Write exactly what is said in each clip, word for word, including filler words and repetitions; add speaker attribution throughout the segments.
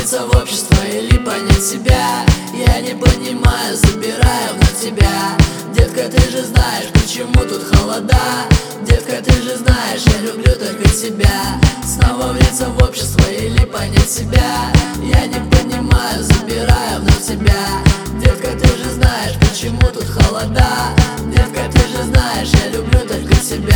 Speaker 1: влиться в общество или понять себя. Я не понимаю, забираю вновь тебя. Детка, ты же знаешь, почему тут холода. Детка, ты же знаешь, я люблю только тебя. Снова влиться в общество или понять себя. Я не понимаю, забираю вновь тебя. Детка, ты же знаешь, почему тут холода. Детка, ты же знаешь, я люблю только тебя.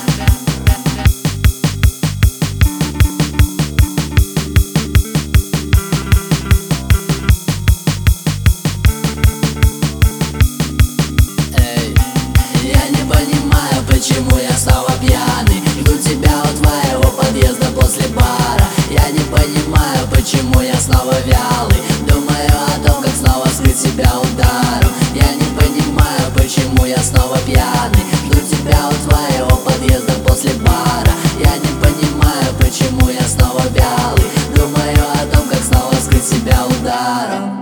Speaker 1: Почему я снова пьяный? Жду тебя у твоего подъезда после бара. Я не понимаю, почему я снова вялый. Думаю о том, как снова скрыть себя ударом. Я не понимаю, почему я снова пьяный. Жду тебя у твоего подъезда после бара. Я не понимаю, почему я снова вялый. Думаю о том, как снова скрыть себя ударом.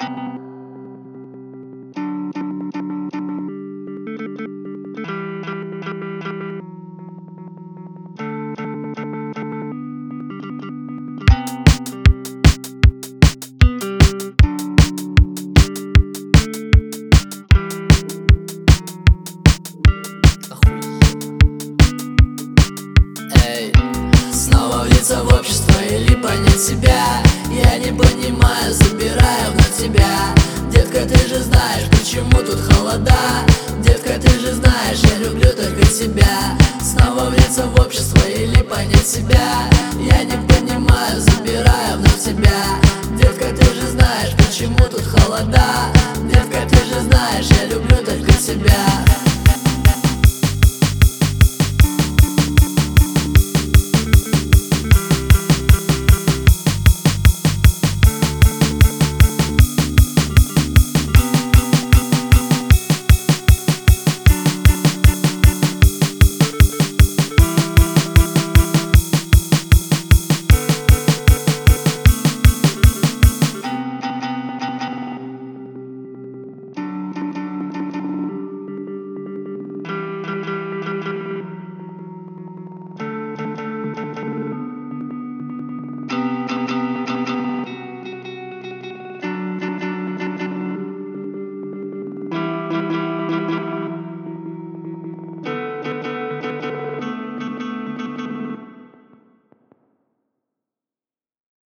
Speaker 1: Снова влиться в общество или понять себя. Я не понимаю, забираю вновь тебя. Детка, ты же знаешь, почему тут холода. Детка, ты же знаешь, я люблю только тебя. Снова влиться в общество или понять себя. Я не понимаю, забираю вновь тебя. Детка, ты же знаешь, почему тут холода. Детка, ты же знаешь, я люблю только тебя.